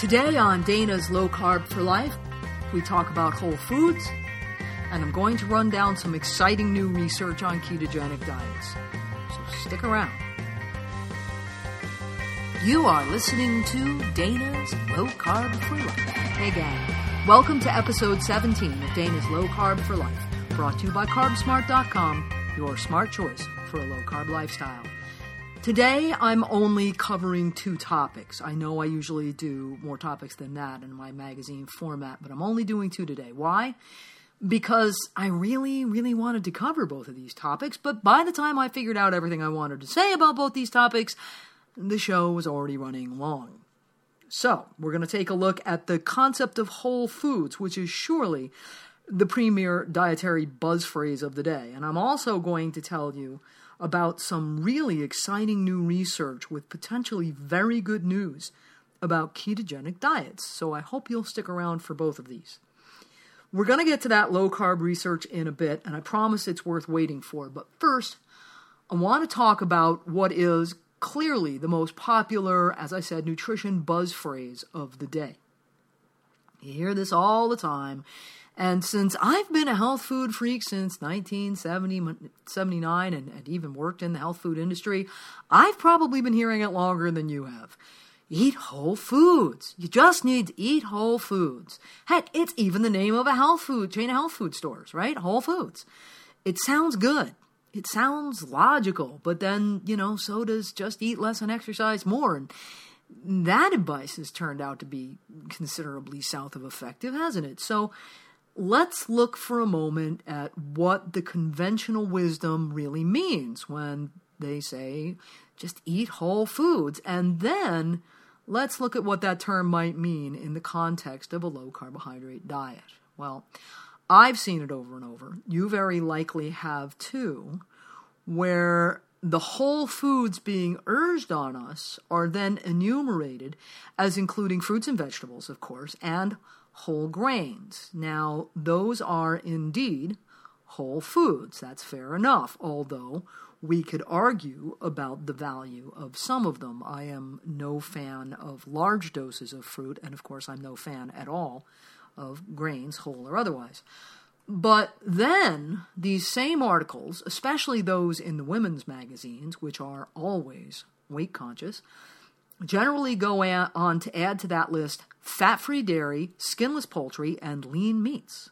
Today on Dana's Low Carb for Life, we talk about whole foods, and I'm going to run down some exciting new research on ketogenic diets. So stick around. You are listening to Dana's Low Carb for Life. Hey gang, welcome to episode 17 of Dana's Low Carb for Life, brought to you by CarbSmart.com, your smart choice for a low carb lifestyle. Today, I'm only covering 2 topics. I know I usually do more topics than that in my magazine format, but I'm only doing 2 today. Why? Because I really wanted to cover both of these topics, but by the time I figured out everything I wanted to say about both these topics, the show was already running long. So, we're going to take a look at the concept of whole foods, which is surely the premier dietary buzz phrase of the day. And I'm also going to tell you about some really exciting new research with potentially very good news about ketogenic diets. So I hope you'll stick around for both of these. We're going to get to that low-carb research in a bit, and I promise it's worth waiting for. But first, I want to talk about what is clearly the most popular, as I said, nutrition buzz phrase of the day. You hear this all the time. And since I've been a health food freak since 1979 and even worked in the health food industry, I've probably been hearing it longer than you have. Eat whole foods. You just need to eat whole foods. Heck, it's even the name of a health food chain of health food stores, right? Whole Foods. It sounds good. It sounds logical. But then, so does just eat less and exercise more. And that advice has turned out to be considerably south of effective, hasn't it? So let's look for a moment at what the conventional wisdom really means when they say just eat whole foods. And then let's look at what that term might mean in the context of a low-carbohydrate diet. Well, I've seen it over and over. You very likely have too, where the whole foods being urged on us are then enumerated as including fruits and vegetables, of course, and whole grains. Now, those are indeed whole foods. That's fair enough, although we could argue about the value of some of them. I am no fan of large doses of fruit, and of course I'm no fan at all of grains, whole or otherwise. But then, these same articles, especially those in the women's magazines, which are always weight conscious, generally go on to add to that list fat-free dairy, skinless poultry, and lean meats.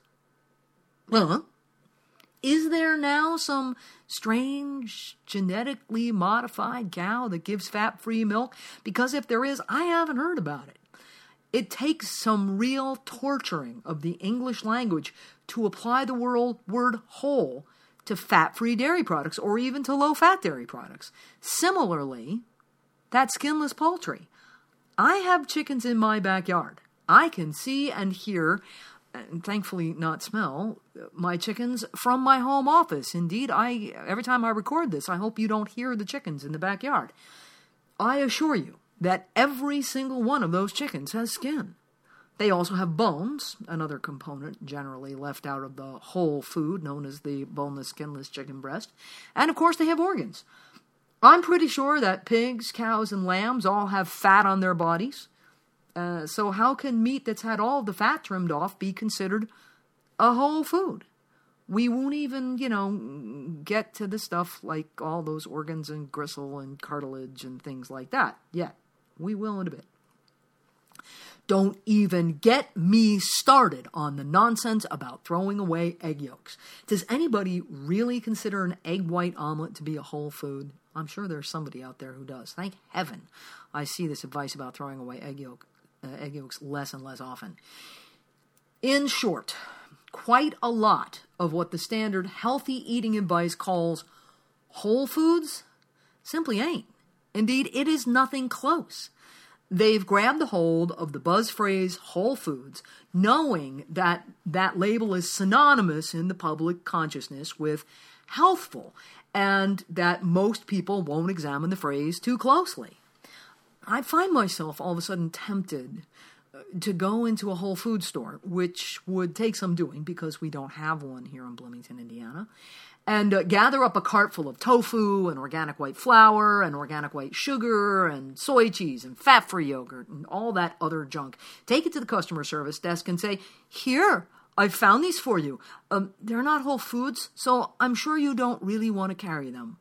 Is there now some strange genetically modified cow that gives fat-free milk? Because if there is, I haven't heard about it. It takes some real torturing of the English language to apply the word whole to fat-free dairy products or even to low-fat dairy products. Similarly, that skinless poultry. I have chickens in my backyard. I can see and hear, and thankfully not smell, my chickens from my home office. Indeed, every time I record this, I hope you don't hear the chickens in the backyard. I assure you that every single one of those chickens has skin. They also have bones, another component generally left out of the whole food known as the boneless, skinless chicken breast. And of course, they have organs. I'm pretty sure that pigs, cows, and lambs all have fat on their bodies. So how can meat that's had all of the fat trimmed off be considered a whole food? We won't even, get to the stuff like all those organs and gristle and cartilage and things like that yet. We will in a bit. Don't even get me started on the nonsense about throwing away egg yolks. Does anybody really consider an egg white omelet to be a whole food? I'm sure there's somebody out there who does. Thank heaven I see this advice about throwing away egg yolks less and less often. In short, quite a lot of what the standard healthy eating advice calls whole foods simply ain't. Indeed, it is nothing close. They've grabbed a hold of the buzz phrase whole foods, knowing that that label is synonymous in the public consciousness with healthful, and that most people won't examine the phrase too closely. I find myself all of a sudden tempted to go into a Whole Foods store, which would take some doing because we don't have one here in Bloomington, Indiana. and gather up a cart full of tofu and organic white flour and organic white sugar and soy cheese and fat-free yogurt and all that other junk. Take it to the customer service desk and say, "Here, I found these for you. They're not whole foods, so I'm sure you don't really want to carry them."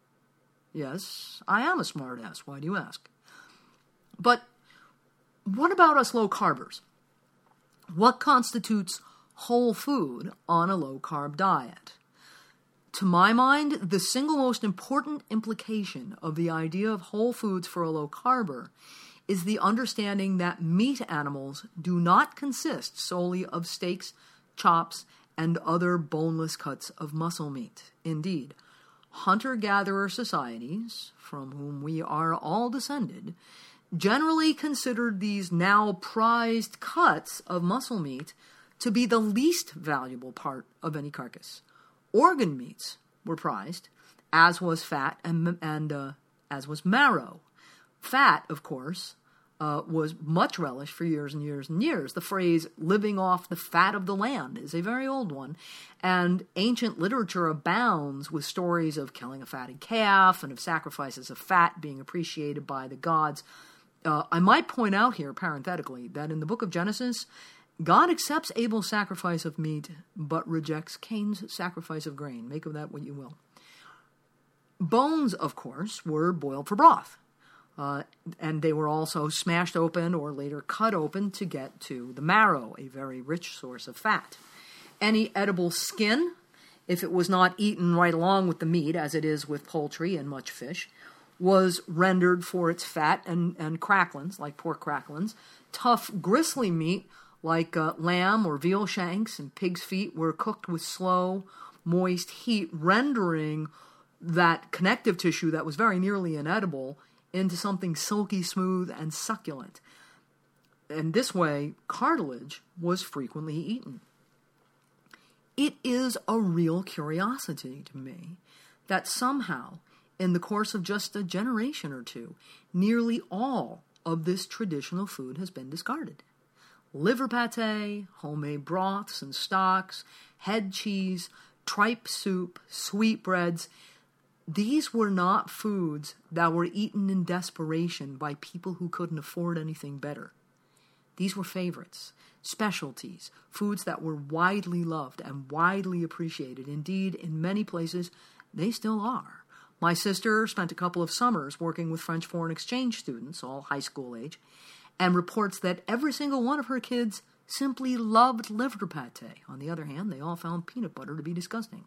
Yes, I am a smartass. Why do you ask? But what about us low-carbers? What constitutes whole food on a low-carb diet? To my mind, the single most important implication of the idea of whole foods for a low-carber is the understanding that meat animals do not consist solely of steaks, chops, and other boneless cuts of muscle meat. Indeed, hunter-gatherer societies, from whom we are all descended, generally considered these now prized cuts of muscle meat to be the least valuable part of any carcass. Organ meats were prized, as was fat and as was marrow. Fat, of course, was much relished for years and years and years. The phrase "living off the fat of the land" is a very old one, and ancient literature abounds with stories of killing a fatted calf and of sacrifices of fat being appreciated by the gods. I might point out here, parenthetically, that in the book of Genesis, God accepts Abel's sacrifice of meat, but rejects Cain's sacrifice of grain. Make of that what you will. Bones, of course, were boiled for broth. And they were also smashed open or later cut open to get to the marrow, a very rich source of fat. Any edible skin, if it was not eaten right along with the meat, as it is with poultry and much fish, was rendered for its fat and cracklins, like pork cracklins. Tough, gristly meat, like lamb or veal shanks and pig's feet, were cooked with slow, moist heat, rendering that connective tissue that was very nearly inedible into something silky smooth and succulent. And this way, cartilage was frequently eaten. It is a real curiosity to me that somehow, in the course of just a generation or two, nearly all of this traditional food has been discarded. Liver pate, homemade broths and stocks, head cheese, tripe soup, sweetbreads. These were not foods that were eaten in desperation by people who couldn't afford anything better. These were favorites, specialties, foods that were widely loved and widely appreciated. Indeed, in many places, they still are. My sister spent a couple of summers working with French foreign exchange students, all high school age, and reports that every single one of her kids simply loved liver pate. On the other hand, they all found peanut butter to be disgusting.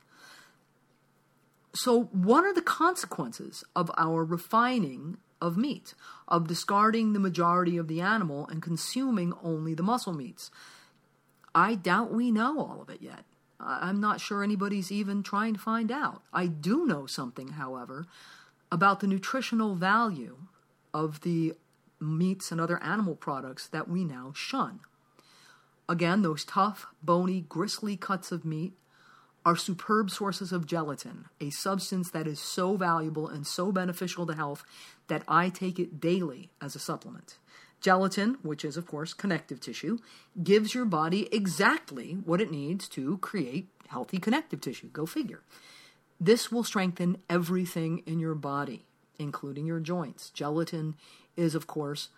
So what are the consequences of our refining of meat, of discarding the majority of the animal and consuming only the muscle meats? I doubt we know all of it yet. I'm not sure anybody's even trying to find out. I do know something, however, about the nutritional value of the meats and other animal products that we now shun. Again, those tough, bony, gristly cuts of meat are superb sources of gelatin, a substance that is so valuable and so beneficial to health that I take it daily as a supplement. Gelatin, which is, of course, connective tissue, gives your body exactly what it needs to create healthy connective tissue. Go figure. This will strengthen everything in your body, including your joints. Gelatin is, of course,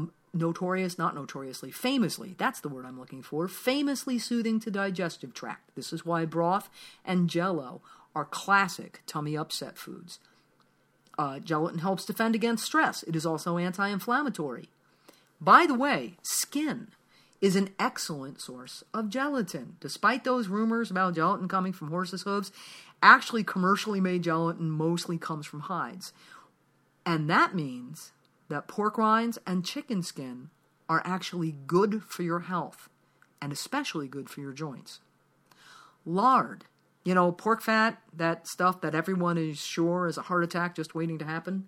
famously, that's the word I'm looking for, famously soothing to digestive tract. This is why broth and Jell-O are classic tummy upset foods. Gelatin helps defend against stress. It is also anti-inflammatory. By the way, skin is an excellent source of gelatin. Despite those rumors about gelatin coming from horses' hooves, actually commercially made gelatin mostly comes from hides. And that means that pork rinds and chicken skin are actually good for your health, and especially good for your joints. Lard, pork fat, that stuff that everyone is sure is a heart attack just waiting to happen.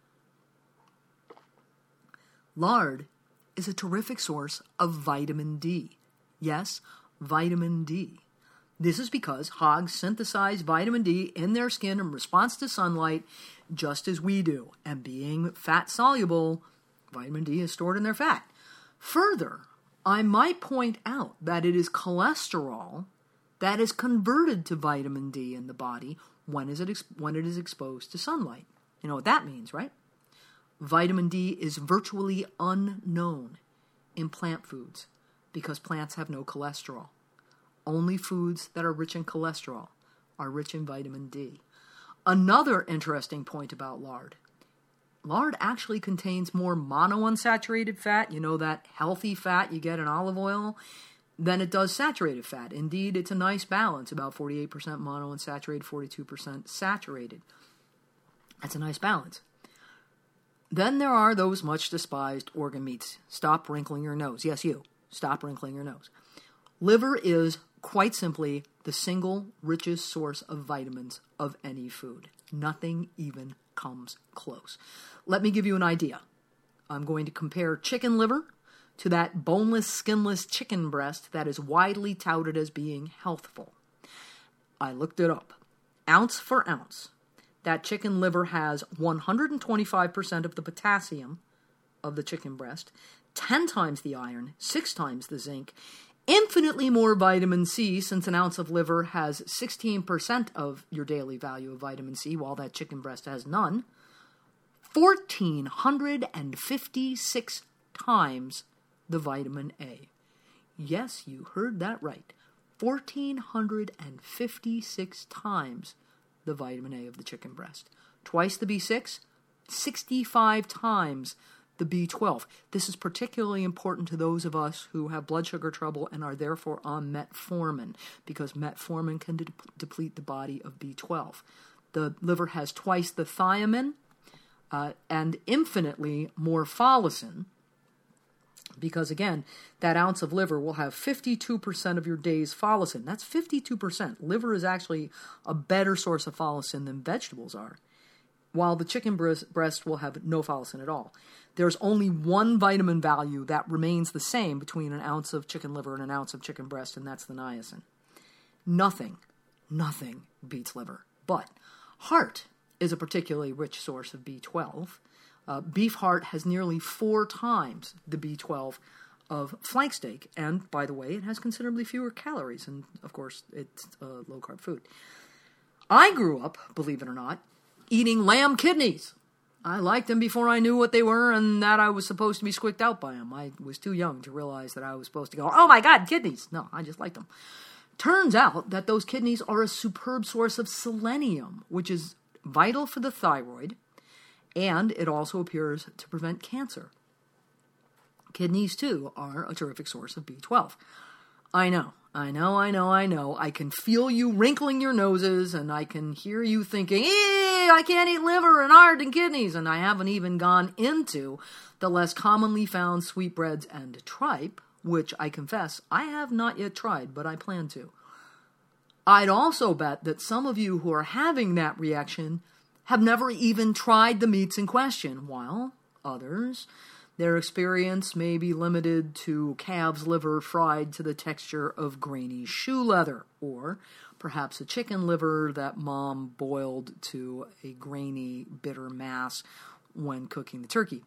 Lard is a terrific source of vitamin D. Yes, vitamin D. This is because hogs synthesize vitamin D in their skin in response to sunlight, just as we do. And being fat soluble, vitamin D is stored in their fat. Further, I might point out that it is cholesterol that is converted to vitamin D in the body when it is exposed to sunlight. You know what that means, right? Vitamin D is virtually unknown in plant foods because plants have no cholesterol. Only foods that are rich in cholesterol are rich in vitamin D. Another interesting point about lard. Lard actually contains more monounsaturated fat, you know, that healthy fat you get in olive oil, than it does saturated fat. Indeed, it's a nice balance, about 48% monounsaturated, 42% saturated. That's a nice balance. Then there are those much despised organ meats. Stop wrinkling your nose. Yes, you. Stop wrinkling your nose. Liver is quite simply the single richest source of vitamins of any food. Nothing even comes close. Let me give you an idea. I'm going to compare chicken liver to that boneless, skinless chicken breast that is widely touted as being healthful. I looked it up. Ounce for ounce, that chicken liver has 125% of the potassium of the chicken breast, 10 times the iron, 6 times the zinc, infinitely more vitamin C, since an ounce of liver has 16% of your daily value of vitamin C, while that chicken breast has none, 1,456 times the vitamin A. Yes, you heard that right. 1,456 times the vitamin A of the chicken breast. Twice the B6, 65 times the B12. This is particularly important to those of us who have blood sugar trouble and are therefore on metformin, because metformin can deplete the body of B12. The liver has twice the thiamine and infinitely more follicin, because again, that ounce of liver will have 52% of your day's follicin. That's 52%. Liver is actually a better source of follicin than vegetables are, while the chicken breast will have no follicin at all. There's only one vitamin value that remains the same between an ounce of chicken liver and an ounce of chicken breast, and that's the niacin. Nothing beats liver. But heart is a particularly rich source of B12. Beef heart has nearly 4 times the B12 of flank steak, and by the way, it has considerably fewer calories, and of course, it's a low-carb food. I grew up, believe it or not, eating lamb kidneys. I liked them before I knew what they were and that I was supposed to be squicked out by them. I was too young to realize that I was supposed to go, oh my God, kidneys. No, I just liked them. Turns out that those kidneys are a superb source of selenium, which is vital for the thyroid, and it also appears to prevent cancer. Kidneys, too, are a terrific source of B12. I know. I can feel you wrinkling your noses, and I can hear you thinking, I can't eat liver and heart and kidneys, and I haven't even gone into the less commonly found sweetbreads and tripe, which I confess I have not yet tried, but I plan to. I'd also bet that some of you who are having that reaction have never even tried the meats in question, while others, their experience may be limited to calf's liver fried to the texture of grainy shoe leather, or perhaps a chicken liver that mom boiled to a grainy, bitter mass when cooking the turkey.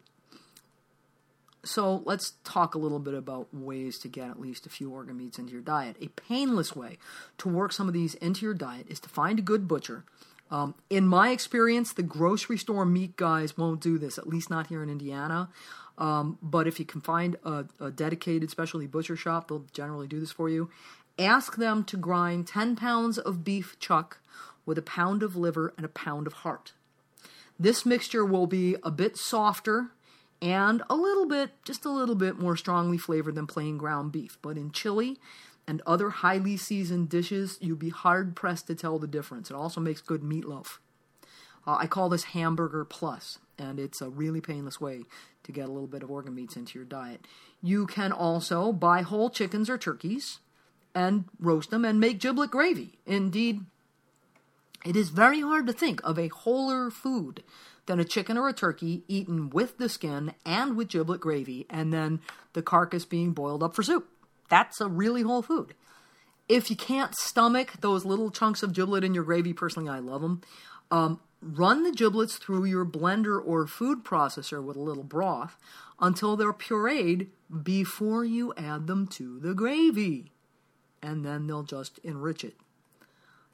So let's talk a little bit about ways to get at least a few organ meats into your diet. A painless way to work some of these into your diet is to find a good butcher. In my experience, the grocery store meat guys won't do this, at least not here in Indiana. But if you can find a dedicated specialty butcher shop, they'll generally do this for you. Ask them to grind 10 pounds of beef chuck with a pound of liver and a pound of heart. This mixture will be a bit softer and just a little bit more strongly flavored than plain ground beef. But in chili and other highly seasoned dishes, you'd be hard-pressed to tell the difference. It also makes good meatloaf. I call this Hamburger Plus, and it's a really painless way to get a little bit of organ meats into your diet. You can also buy whole chickens or turkeys and roast them and make giblet gravy. Indeed, it is very hard to think of a wholer food than a chicken or a turkey eaten with the skin and with giblet gravy, and then the carcass being boiled up for soup. That's a really whole food. If you can't stomach those little chunks of giblet in your gravy, personally I love them, run the giblets through your blender or food processor with a little broth until they're pureed before you add them to the gravy. And then they'll just enrich it.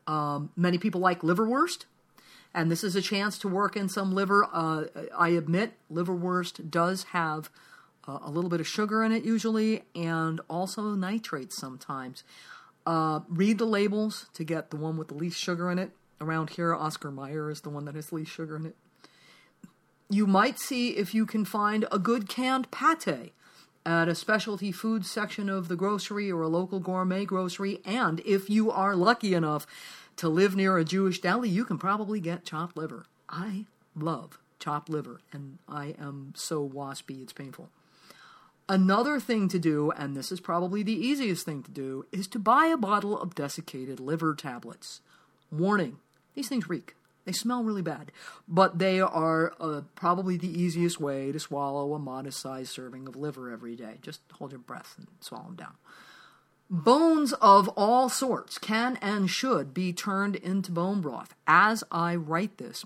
Many people like liverwurst, and this is a chance to work in some liver. I admit liverwurst does have a little bit of sugar in it usually, and also nitrates sometimes. Read the labels to get the one with the least sugar in it. Around here, Oscar Mayer is the one that has least sugar in it. You might see if you can find a good canned pate at a specialty food section of the grocery or a local gourmet grocery. And if you are lucky enough to live near a Jewish deli, you can probably get chopped liver. I love chopped liver, and I am so waspy it's painful. Another thing to do, and this is probably the easiest thing to do, is to buy a bottle of desiccated liver tablets. Warning, these things reek. They smell really bad, but they are probably the easiest way to swallow a modest-sized serving of liver every day. Just hold your breath and swallow them down. Bones of all sorts can and should be turned into bone broth. As I read this,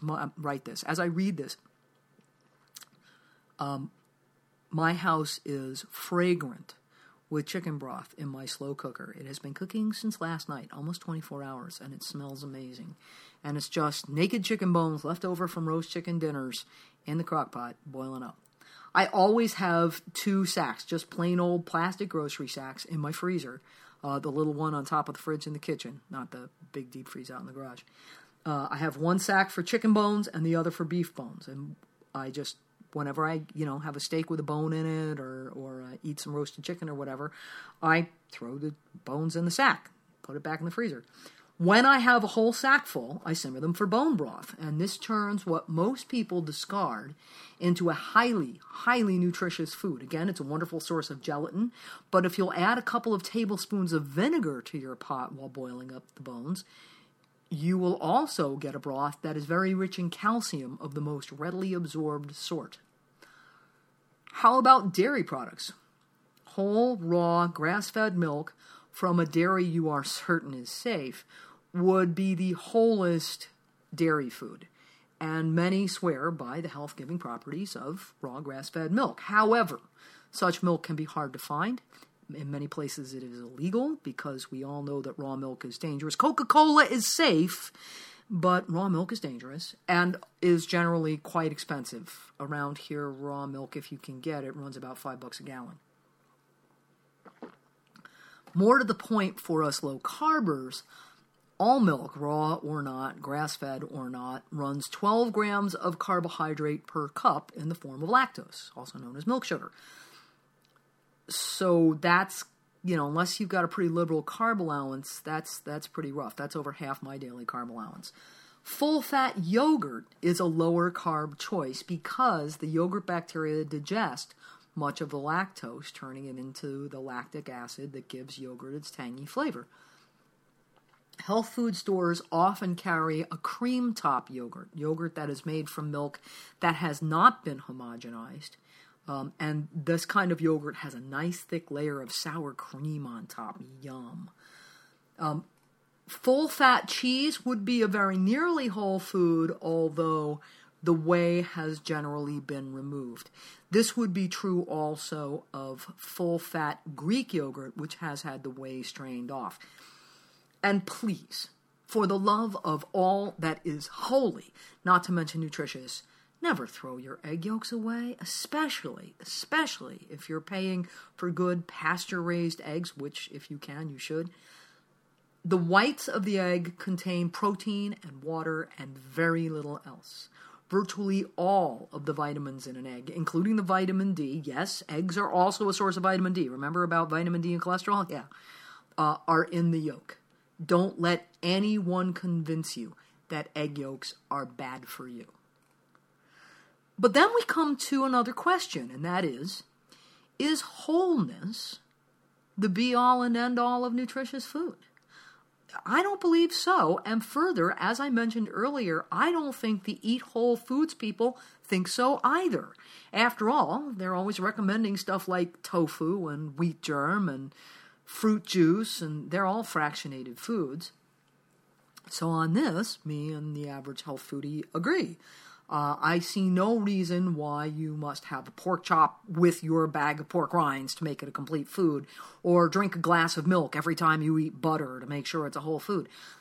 my house is fragrant with chicken broth in my slow cooker. It has been cooking since last night, almost 24 hours, and it smells amazing. And it's just naked chicken bones left over from roast chicken dinners in the crock pot, boiling up. I always have 2 sacks, just plain old plastic grocery sacks in my freezer. The little one on top of the fridge in the kitchen, not the big deep freeze out in the garage. I have 1 sack for chicken bones and the other for beef bones. And I just, whenever I, have a steak with a bone in it or eat some roasted chicken or whatever, I throw the bones in the sack, put it back in the freezer. When I have a whole sack full, I simmer them for bone broth, and this turns what most people discard into a highly, highly nutritious food. Again, it's a wonderful source of gelatin, but if you'll add a couple of tablespoons of vinegar to your pot while boiling up the bones, you will also get a broth that is very rich in calcium of the most readily absorbed sort. How about dairy products? Whole, raw, grass-fed milk from a dairy you are certain is safe would be the wholest dairy food, and many swear by the health-giving properties of raw grass-fed milk. However, such milk can be hard to find. In many places it is illegal because we all know that raw milk is dangerous. Coca-Cola is safe, but raw milk is dangerous and is generally quite expensive. Around here, raw milk, if you can get it, runs about $5 a gallon. More to the point for us low-carbers, all milk, raw or not, grass-fed or not, runs 12 grams of carbohydrate per cup in the form of lactose, also known as milk sugar. So that's, unless you've got a pretty liberal carb allowance, that's pretty rough. That's over half my daily carb allowance. Full-fat yogurt is a lower carb choice because the yogurt bacteria digest much of the lactose, turning it into the lactic acid that gives yogurt its tangy flavor. Health food stores often carry a cream top yogurt that is made from milk that has not been homogenized. And this kind of yogurt has a nice thick layer of sour cream on top. Yum. Full-fat cheese would be a very nearly whole food, although the whey has generally been removed. This would be true also of full-fat Greek yogurt, which has had the whey strained off. And please, for the love of all that is holy, not to mention nutritious, never throw your egg yolks away, especially if you're paying for good pasture-raised eggs, which, if you can, you should. The whites of the egg contain protein and water and very little else. Virtually all of the vitamins in an egg, including the vitamin D, yes, eggs are also a source of vitamin D. Remember about vitamin D and cholesterol? Yeah. Are in the yolk. Don't let anyone convince you that egg yolks are bad for you. But then we come to another question, and that is wholeness the be-all and end-all of nutritious food? I don't believe so, and further, as I mentioned earlier, I don't think the Eat Whole Foods people think so either. After all, they're always recommending stuff like tofu and wheat germ and fruit juice, and they're all fractionated foods. So on this, me and the average health foodie agree. I see no reason why you must have a pork chop with your bag of pork rinds to make it a complete food, or drink a glass of milk every time you eat butter to make sure it's a whole food.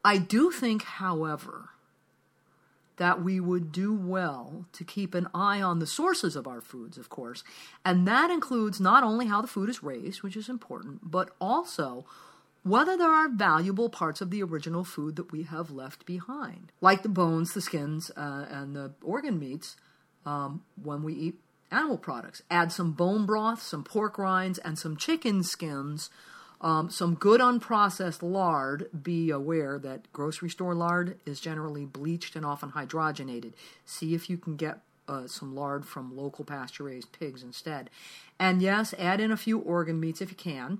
I do think, however, that we would do well to keep an eye on the sources of our foods, of course, and that includes not only how the food is raised, which is important, but also whether there are valuable parts of the original food that we have left behind, like the bones, the skins, and the organ meats when we eat animal products. Add some bone broth, some pork rinds, and some chicken skins, some good unprocessed lard. Be aware that grocery store lard is generally bleached and often hydrogenated. See if you can get some lard from local pasture-raised pigs instead. And yes, add in a few organ meats if you can.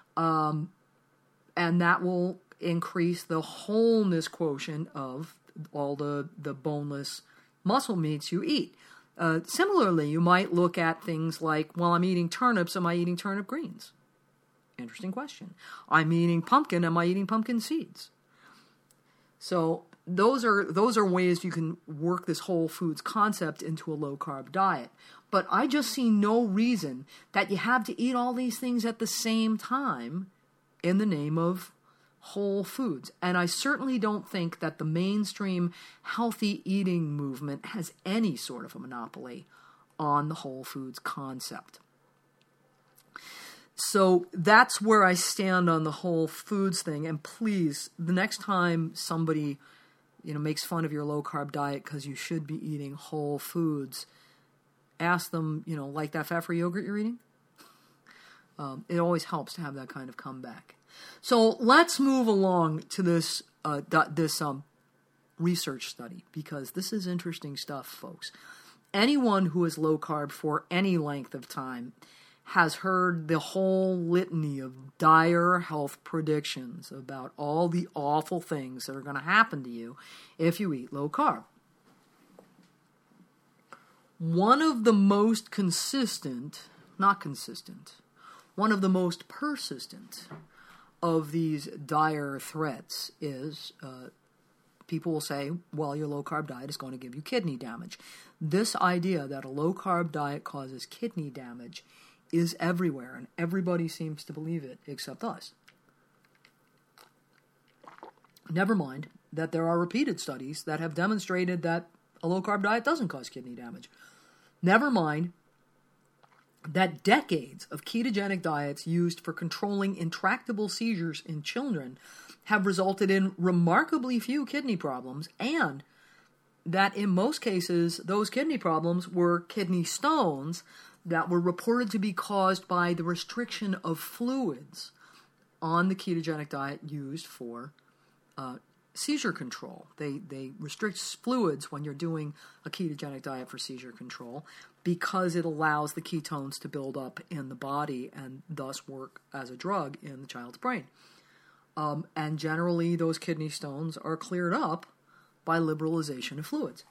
And that will increase the wholeness quotient of all the boneless muscle meats you eat. Similarly, you might look at things like, well, I'm eating turnips, am I eating turnip greens? Interesting question. I'm eating pumpkin, am I eating pumpkin seeds? So those are ways you can work this whole foods concept into a low-carb diet. But I just see no reason that you have to eat all these things at the same time in the name of whole foods. And I certainly don't think that the mainstream healthy eating movement has any sort of a monopoly on the whole foods concept. So that's where I stand on the whole foods thing. And please, the next time somebody, makes fun of your low-carb diet because you should be eating whole foods, ask them, like that fat-free yogurt you're eating? It always helps to have that kind of comeback. So let's move along to this research study, because this is interesting stuff, folks. Anyone who is low carb for any length of time has heard the whole litany of dire health predictions about all the awful things that are going to happen to you if you eat low carb. One of the most one of the most persistent of these dire threats is people will say, well, your low-carb diet is going to give you kidney damage. This idea that a low-carb diet causes kidney damage is everywhere, and everybody seems to believe it except us. Never mind that there are repeated studies that have demonstrated that a low-carb diet doesn't cause kidney damage. Never mind that decades of ketogenic diets used for controlling intractable seizures in children have resulted in remarkably few kidney problems, and that in most cases those kidney problems were kidney stones that were reported to be caused by the restriction of fluids on the ketogenic diet used for seizure control. They restrict fluids when you're doing a ketogenic diet for seizure control because it allows the ketones to build up in the body and thus work as a drug in the child's brain. And generally, those kidney stones are cleared up by liberalization of fluids.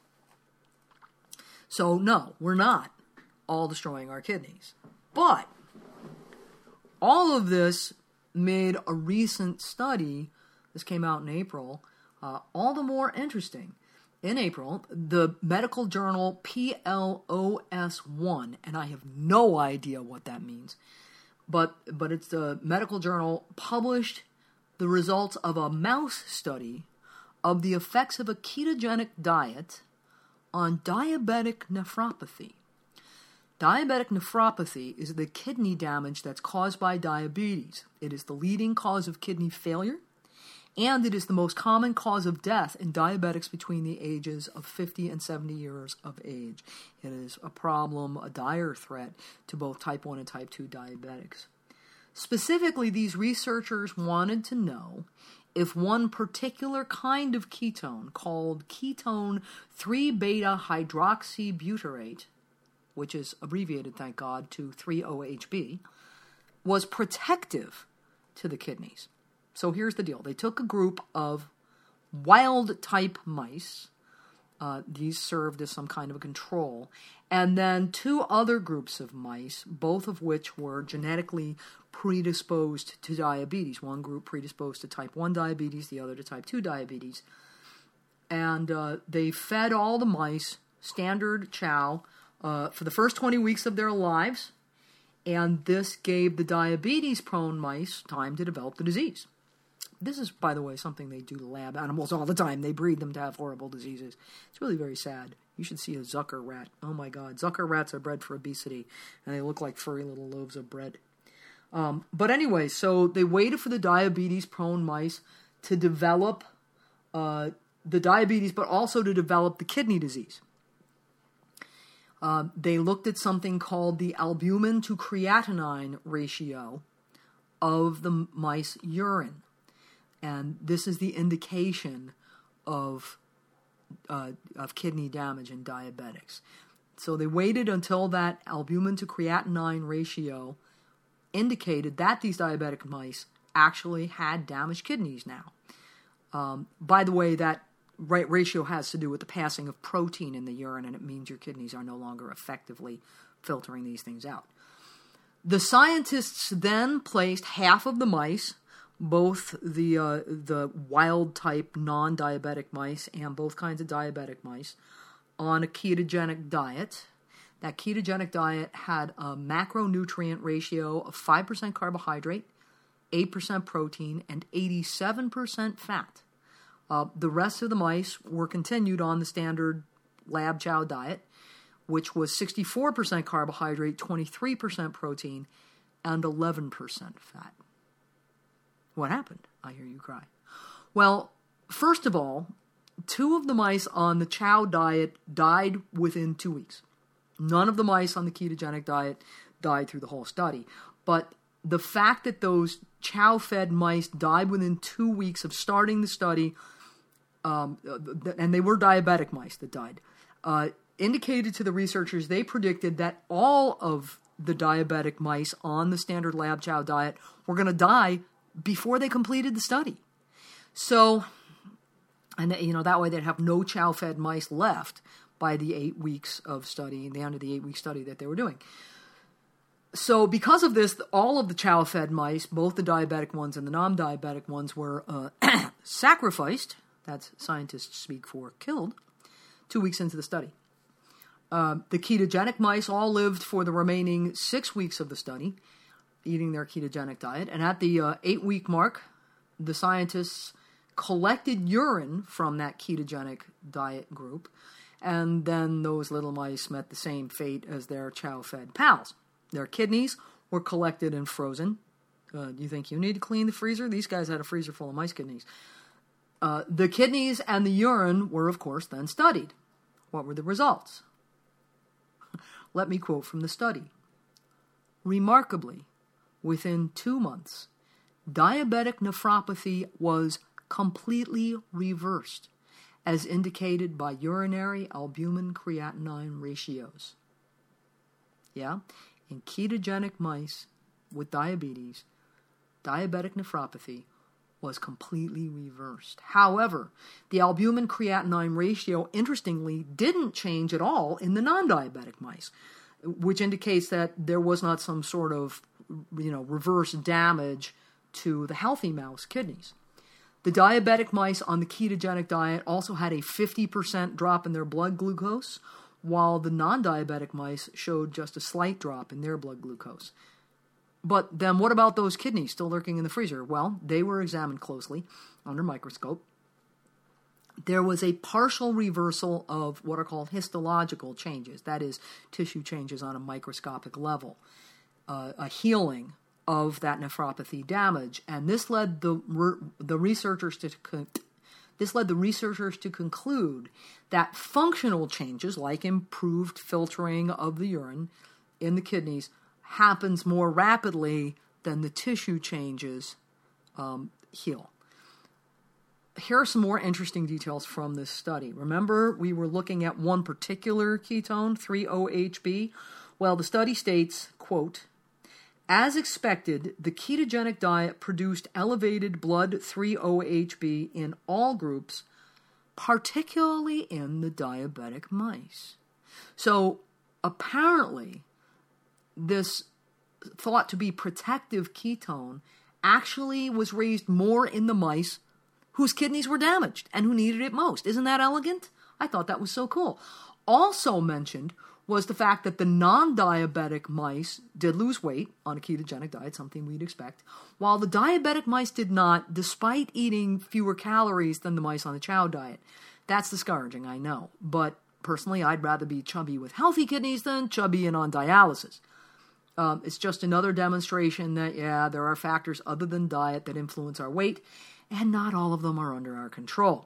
So no, we're not all destroying our kidneys. But all of this made a recent study, this came out in April, all the more interesting. In April, the medical journal PLOS1, and I have no idea what that means, but it's the medical journal, published the results of a mouse study of the effects of a ketogenic diet on diabetic nephropathy. Diabetic nephropathy is the kidney damage that's caused by diabetes. It is the leading cause of kidney failure, and it is the most common cause of death in diabetics between the ages of 50 and 70 years of age. It is a problem, a dire threat to both type 1 and type 2 diabetics. Specifically, these researchers wanted to know if one particular kind of ketone, called ketone 3-beta hydroxybutyrate, which is abbreviated, thank God, to 3-OHB, was protective to the kidneys. So here's the deal. They took a group of wild-type mice. These served as some kind of a control. And then 2 other groups of mice, both of which were genetically predisposed to diabetes. One group predisposed to type 1 diabetes, the other to type 2 diabetes. And they fed all the mice standard chow for the first 20 weeks of their lives. And this gave the diabetes-prone mice time to develop the disease. This is, by the way, something they do to lab animals all the time. They breed them to have horrible diseases. It's really very sad. You should see a Zucker rat. Oh my God. Zucker rats are bred for obesity, and they look like furry little loaves of bread. But anyway, so they waited for the diabetes-prone mice to develop the diabetes, but also to develop the kidney disease. They looked at something called the albumin to creatinine ratio of the mice urine. And this is the indication of kidney damage in diabetics. So they waited until that albumin to creatinine ratio indicated that these diabetic mice actually had damaged kidneys now. By the way, that ratio has to do with the passing of protein in the urine, and it means your kidneys are no longer effectively filtering these things out. The scientists then placed half of the mice, both the wild-type non-diabetic mice and both kinds of diabetic mice, on a ketogenic diet. That ketogenic diet had a macronutrient ratio of 5% carbohydrate, 8% protein, and 87% fat. The rest of the mice were continued on the standard lab chow diet, which was 64% carbohydrate, 23% protein, and 11% fat. What happened? I hear you cry. Well, first of all, 2 of the mice on the chow diet died within 2 weeks. None of the mice on the ketogenic diet died through the whole study. But the fact that those chow-fed mice died within 2 weeks of starting the study, and they were diabetic mice that died, indicated to the researchers they predicted that all of the diabetic mice on the standard lab chow diet were going to die before they completed the study. So, and that way they'd have no chow-fed mice left by the 8 weeks of study, the end of the 8-week study that they were doing. So because of this, all of the chow-fed mice, both the diabetic ones and the non-diabetic ones, were sacrificed, that's scientists speak for killed, 2 weeks into the study. The ketogenic mice all lived for the remaining 6 weeks of the study, eating their ketogenic diet. And at the 8-week mark, the scientists collected urine from that ketogenic diet group, and then those little mice met the same fate as their chow-fed pals. Their kidneys were collected and frozen. Do you think you need to clean the freezer? These guys had a freezer full of mice kidneys. The kidneys and the urine were, of course, then studied. What were the results? Let me quote from the study. Remarkably, within 2 months, diabetic nephropathy was completely reversed, as indicated by urinary albumin-creatinine ratios. Yeah? In ketogenic mice with diabetes, diabetic nephropathy was completely reversed. However, the albumin-creatinine ratio, interestingly, didn't change at all in the non-diabetic mice, which indicates that there was not some sort of, reverse damage to the healthy mouse kidneys. The diabetic mice on the ketogenic diet also had a 50% drop in their blood glucose, while the non-diabetic mice showed just a slight drop in their blood glucose. But then what about those kidneys still lurking in the freezer? Well, they were examined closely under microscope. There was a partial reversal of what are called histological changes, that is, tissue changes on a microscopic level, a healing of that nephropathy damage, and this led the researchers to conclude that functional changes, like improved filtering of the urine in the kidneys, happens more rapidly than the tissue changes heal. Here are some more interesting details from this study. Remember, we were looking at one particular ketone, 3-OHB. Well, the study states, quote, as expected, the ketogenic diet produced elevated blood 3-OHB in all groups, particularly in the diabetic mice. So, apparently, this thought to be protective ketone actually was raised more in the mice whose kidneys were damaged and who needed it most. Isn't that elegant? I thought that was so cool. Also mentioned was the fact that the non-diabetic mice did lose weight on a ketogenic diet, something we'd expect, while the diabetic mice did not, despite eating fewer calories than the mice on the chow diet. That's discouraging, I know, but personally, I'd rather be chubby with healthy kidneys than chubby and on dialysis. It's just another demonstration that, yeah, there are factors other than diet that influence our weight, and not all of them are under our control.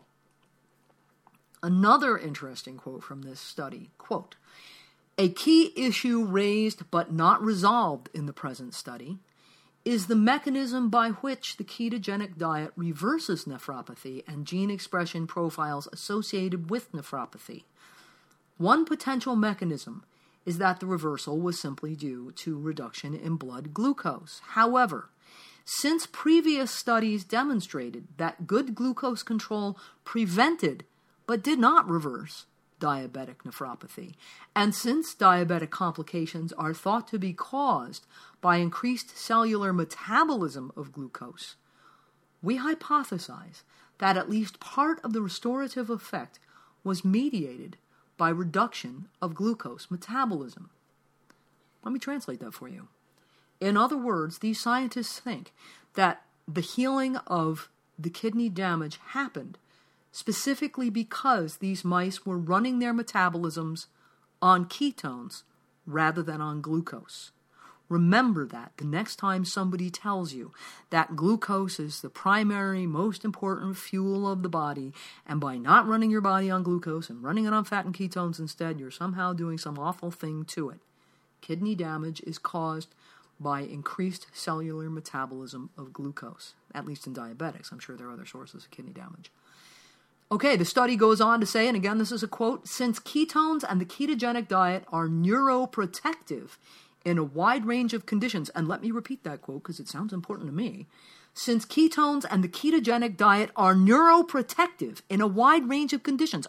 Another interesting quote from this study, quote, "A key issue raised but not resolved in the present study is the mechanism by which the ketogenic diet reverses nephropathy and gene expression profiles associated with nephropathy. One potential mechanism is that the reversal was simply due to reduction in blood glucose. However, since previous studies demonstrated that good glucose control prevented but did not reverse diabetic nephropathy, and since diabetic complications are thought to be caused by increased cellular metabolism of glucose, we hypothesize that at least part of the restorative effect was mediated by reduction of glucose metabolism." Let me translate that for you. In other words, these scientists think that the healing of the kidney damage happened specifically because these mice were running their metabolisms on ketones rather than on glucose. Remember that the next time somebody tells you that glucose is the primary, most important fuel of the body, and by not running your body on glucose and running it on fat and ketones instead, you're somehow doing some awful thing to it. Kidney damage is caused by increased cellular metabolism of glucose, at least in diabetics. I'm sure there are other sources of kidney damage. Okay, the study goes on to say, and again, this is a quote, "Since ketones and the ketogenic diet are neuroprotective in a wide range of conditions," and let me repeat that quote because it sounds important to me, "Since ketones and the ketogenic diet are neuroprotective in a wide range of conditions,"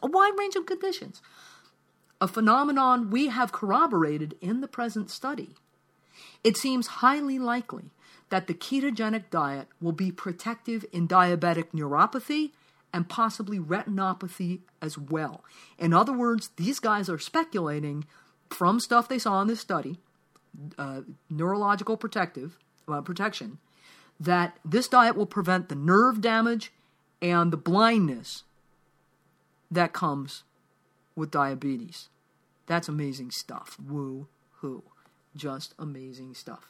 a phenomenon we have corroborated in the present study, it seems highly likely that the ketogenic diet will be protective in diabetic neuropathy and possibly retinopathy as well. In other words, these guys are speculating from stuff they saw in this study, neurological protection, that this diet will prevent the nerve damage and the blindness that comes with diabetes. That's amazing stuff. Woo-hoo. Just amazing stuff.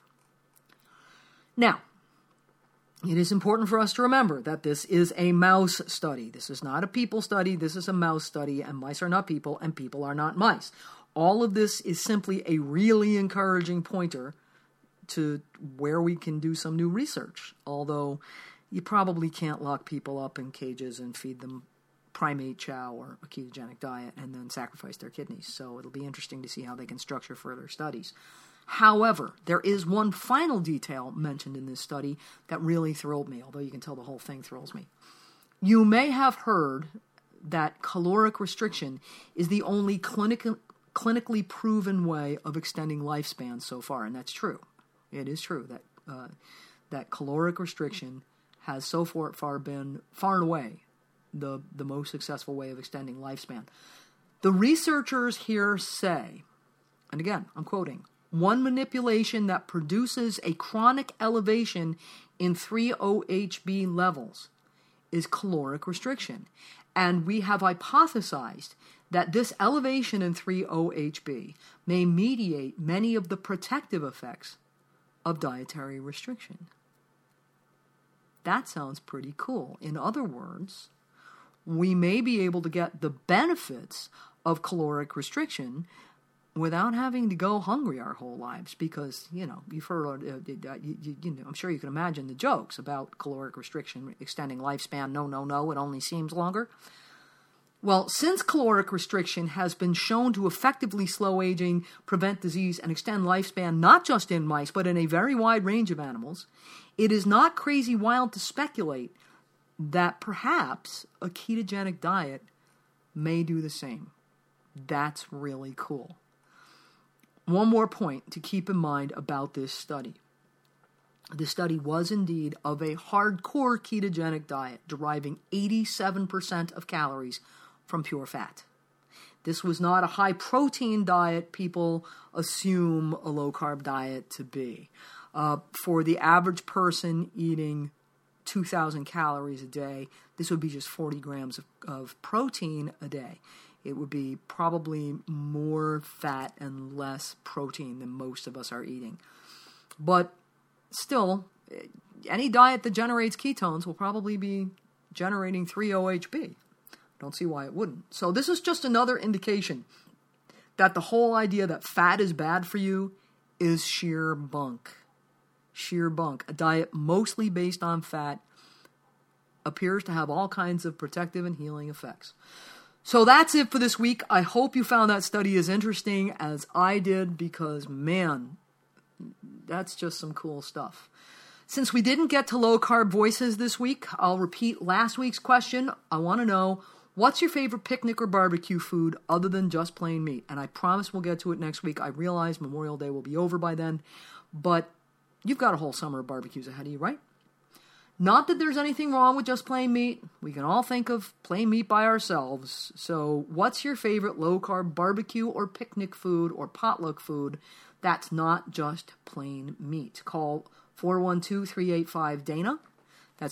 Now, it is important for us to remember that this is a mouse study. This is not a people study. This is a mouse study, and mice are not people, and people are not mice. All of this is simply a really encouraging pointer to where we can do some new research, although you probably can't lock people up in cages and feed them primate chow or a ketogenic diet and then sacrifice their kidneys. So it'll be interesting to see how they can structure further studies. However, there is one final detail mentioned in this study that really thrilled me, although you can tell the whole thing thrills me. You may have heard that caloric restriction is the only clinically proven way of extending lifespan so far, and that's true. It is true that caloric restriction has so far been far and away the most successful way of extending lifespan. The researchers here say, and again, I'm quoting, "One manipulation that produces a chronic elevation in 3-OHB levels is caloric restriction. And we have hypothesized that this elevation in 3-OHB may mediate many of the protective effects of dietary restriction." That sounds pretty cool. In other words, we may be able to get the benefits of caloric restriction without having to go hungry our whole lives, because, you've heard, I'm sure you can imagine the jokes about caloric restriction extending lifespan. No, it only seems longer. Well, since caloric restriction has been shown to effectively slow aging, prevent disease, and extend lifespan not just in mice, but in a very wide range of animals, it is not crazy wild to speculate that perhaps a ketogenic diet may do the same. That's really cool. One more point to keep in mind about this study. This study was indeed of a hardcore ketogenic diet, deriving 87% of calories from pure fat. This was not a high-protein diet people assume a low-carb diet to be. For the average person eating 2,000 calories a day, this would be just 40 grams of protein a day. It would be probably more fat and less protein than most of us are eating. But still, any diet that generates ketones will probably be generating 3-OHB. Don't see why it wouldn't. So this is just another indication that the whole idea that fat is bad for you is sheer bunk. Sheer bunk. A diet mostly based on fat appears to have all kinds of protective and healing effects. So that's it for this week. I hope you found that study as interesting as I did, because, man, that's just some cool stuff. Since we didn't get to low-carb voices this week, I'll repeat last week's question. I want to know, what's your favorite picnic or barbecue food other than just plain meat? And I promise we'll get to it next week. I realize Memorial Day will be over by then, but you've got a whole summer of barbecues ahead of you, right? Not that there's anything wrong with just plain meat. We can all think of plain meat by ourselves. So what's your favorite low-carb barbecue or picnic food or potluck food that's not just plain meat? Call 412-385-DANA. That's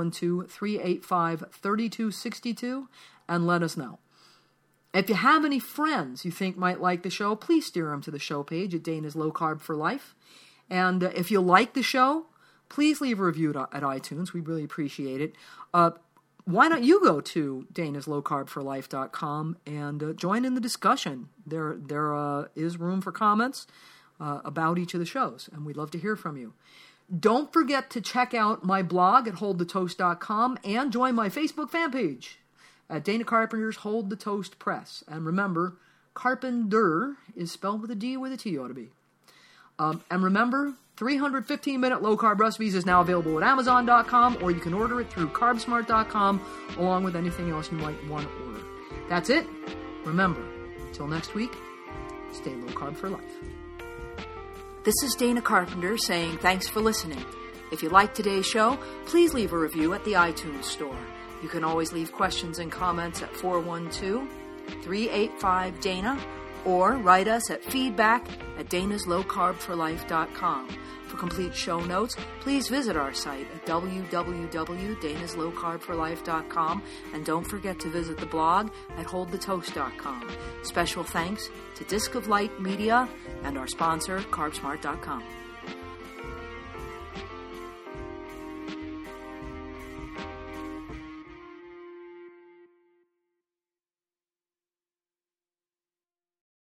412-385-3262, and let us know. If you have any friends you think might like the show, please steer them to the show page at Dana's Low Carb for Life. And if you like the show, please leave a review at iTunes. We really appreciate it. Why don't you go to danaslowcarbforlife.com and join in the discussion? There is room for comments about each of the shows, and we'd love to hear from you. Don't forget to check out my blog at holdthetoast.com and join my Facebook fan page at Dana Carpenter's Hold the Toast Press. And remember, Carpenter is spelled with a D where the T ought to be. And remember, 315-minute low-carb recipes is now available at Amazon.com, or you can order it through CarbSmart.com, along with anything else you might want to order. That's it. Remember, until next week, stay low-carb for life. This is Dana Carpenter saying thanks for listening. If you liked today's show, please leave a review at the iTunes Store. You can always leave questions and comments at 412-385-DANA, or write us at feedback@danaslowcarbforlife.com. For complete show notes, please visit our site at www.danaslowcarbforlife.com, and don't forget to visit the blog at holdthetoast.com. Special thanks to Disc of Light Media and our sponsor, CarbSmart.com.